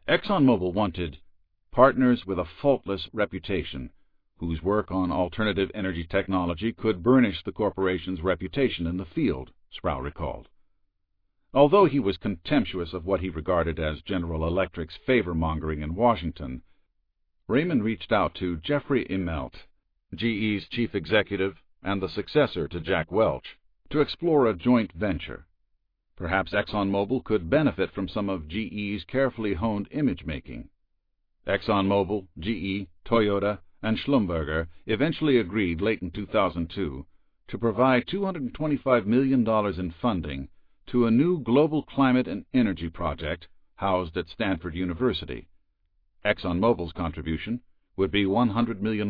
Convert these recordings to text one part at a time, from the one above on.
ExxonMobil wanted partners with a faultless reputation, whose work on alternative energy technology could burnish the corporation's reputation in the field, Sproul recalled. Although he was contemptuous of what he regarded as General Electric's favor-mongering in Washington, Raymond reached out to Jeffrey Immelt, GE's chief executive and the successor to Jack Welch, to explore a joint venture. Perhaps ExxonMobil could benefit from some of GE's carefully honed image-making. ExxonMobil, GE, Toyota, and Schlumberger eventually agreed late in 2002 to provide $225 million in funding to a new global climate and energy project housed at Stanford University. ExxonMobil's contribution would be $100 million.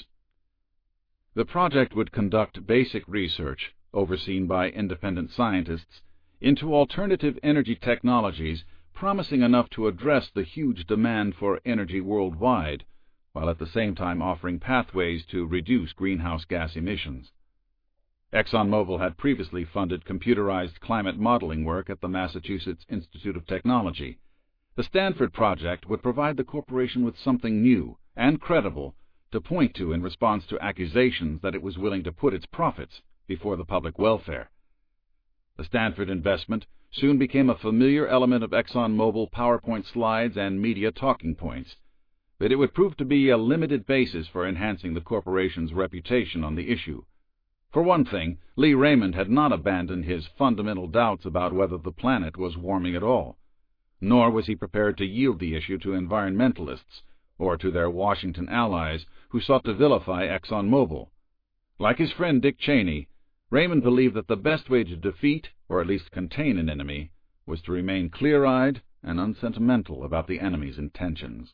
The project would conduct basic research, overseen by independent scientists, into alternative energy technologies promising enough to address the huge demand for energy worldwide, while at the same time offering pathways to reduce greenhouse gas emissions. ExxonMobil had previously funded computerized climate modeling work at the Massachusetts Institute of Technology. The Stanford project would provide the corporation with something new and credible to point to in response to accusations that it was willing to put its profits before the public welfare. The Stanford investment soon became a familiar element of ExxonMobil PowerPoint slides and media talking points, but it would prove to be a limited basis for enhancing the corporation's reputation on the issue. For one thing, Lee Raymond had not abandoned his fundamental doubts about whether the planet was warming at all, nor was he prepared to yield the issue to environmentalists or to their Washington allies who sought to vilify ExxonMobil. Like his friend Dick Cheney, Raymond believed that the best way to defeat, or at least contain, an enemy was to remain clear-eyed and unsentimental about the enemy's intentions.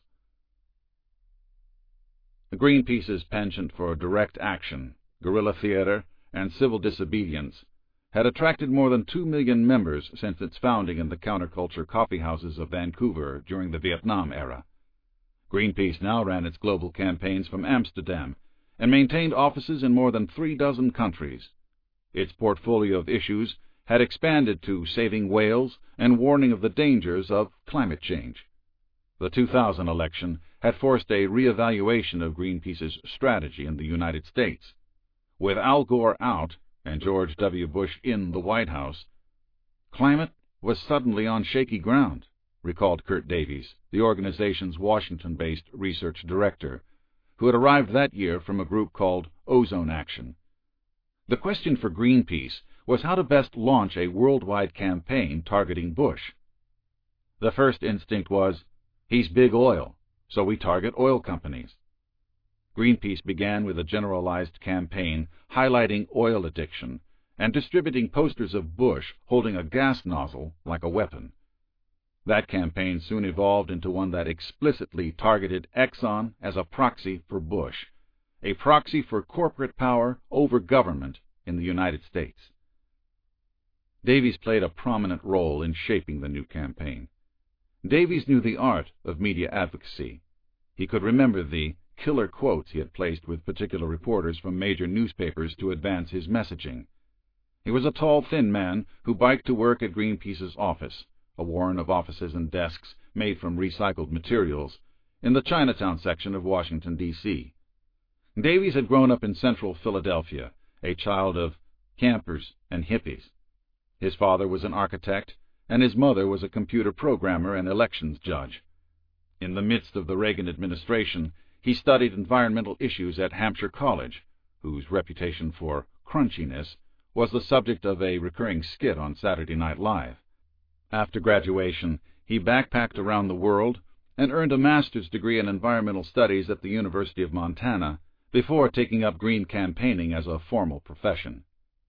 Greenpeace's penchant for direct action, guerrilla theater, and civil disobedience had attracted more than 2 million members since its founding in the counterculture coffeehouses of Vancouver during the Vietnam era. Greenpeace now ran its global campaigns from Amsterdam and maintained offices in more than 36 countries. Its portfolio of issues had expanded to saving whales and warning of the dangers of climate change. The 2000 election had forced a re-evaluation of Greenpeace's strategy in the United States. With Al Gore out and George W. Bush in the White House, climate was suddenly on shaky ground, recalled Kurt Davies, the organization's Washington-based research director, who had arrived that year from a group called Ozone Action. The question for Greenpeace was how to best launch a worldwide campaign targeting Bush. The first instinct was, he's big oil, so we target oil companies. Greenpeace began with a generalized campaign highlighting oil addiction and distributing posters of Bush holding a gas nozzle like a weapon. That campaign soon evolved into one that explicitly targeted Exxon as a proxy for Bush, a proxy for corporate power over government in the United States. Davies played a prominent role in shaping the new campaign. Davies knew the art of media advocacy. He could remember the killer quotes he had placed with particular reporters from major newspapers to advance his messaging. He was a tall, thin man who biked to work at Greenpeace's office, a warren of offices and desks made from recycled materials, in the Chinatown section of Washington, D.C. Davies had grown up in central Philadelphia, a child of campers and hippies. His father was an architect, and his mother was a computer programmer and elections judge. In the midst of the Reagan administration, he studied environmental issues at Hampshire College, whose reputation for crunchiness was the subject of a recurring skit on Saturday Night Live. After graduation, he backpacked around the world and earned a master's degree in environmental studies at the University of Montana before taking up green campaigning as a formal profession.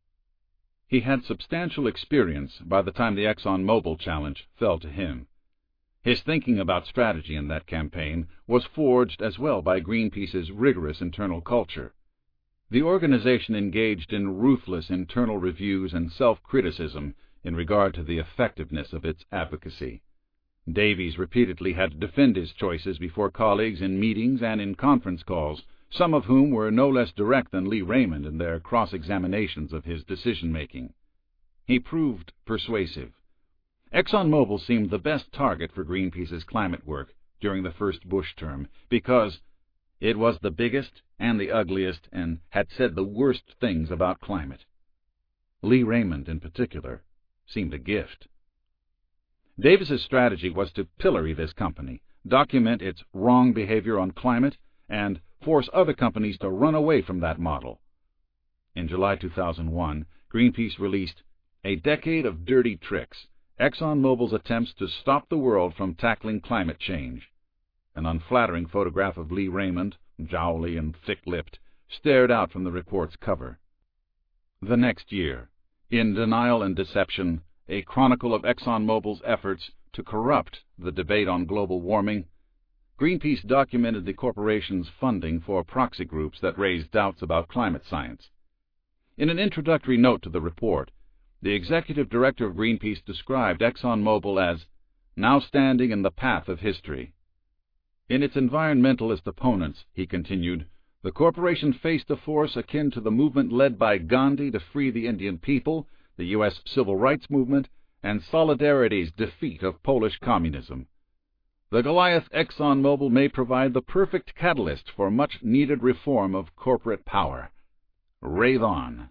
He had substantial experience by the time the ExxonMobil challenge fell to him. His thinking about strategy in that campaign was forged as well by Greenpeace's rigorous internal culture. The organization engaged in ruthless internal reviews and self-criticism in regard to the effectiveness of its advocacy. Davies repeatedly had to defend his choices before colleagues in meetings and in conference calls, some of whom were no less direct than Lee Raymond in their cross-examinations of his decision-making. He proved persuasive. ExxonMobil seemed the best target for Greenpeace's climate work during the first Bush term because it was the biggest and the ugliest and had said the worst things about climate. Lee Raymond, in particular, seemed a gift. Davis's strategy was to pillory this company, document its wrong behavior on climate, and force other companies to run away from that model. In July 2001, Greenpeace released A Decade of Dirty Tricks, ExxonMobil's attempts to stop the world from tackling climate change. An unflattering photograph of Lee Raymond, jowly and thick-lipped, stared out from the report's cover. The next year, In Denial and Deception, a chronicle of ExxonMobil's efforts to corrupt the debate on global warming, Greenpeace documented the corporation's funding for proxy groups that raised doubts about climate science. In an introductory note to the report, the executive director of Greenpeace described ExxonMobil as now standing in the path of history. In its environmentalist opponents, he continued, the corporation faced a force akin to the movement led by Gandhi to free the Indian people, the U.S. Civil Rights Movement, and Solidarity's defeat of Polish communism. The Goliath ExxonMobil may provide the perfect catalyst for much-needed reform of corporate power. Rave on.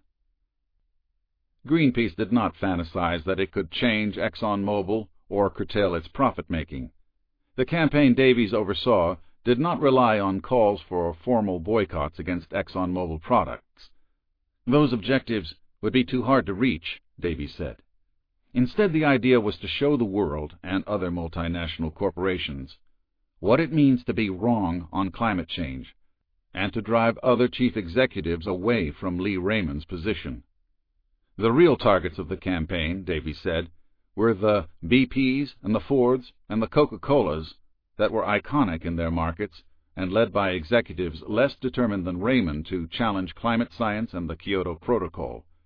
Greenpeace did not fantasize that it could change ExxonMobil or curtail its profit-making. The campaign Davies oversaw did not rely on calls for formal boycotts against ExxonMobil products. Those objectives would be too hard to reach, Davies said. Instead, the idea was to show the world and other multinational corporations what it means to be wrong on climate change, and to drive other chief executives away from Lee Raymond's position. The real targets of the campaign, Davies said, were the BPs and the Fords and the Coca-Colas that were iconic in their markets and led by executives less determined than Raymond to challenge climate science and the Kyoto Protocol.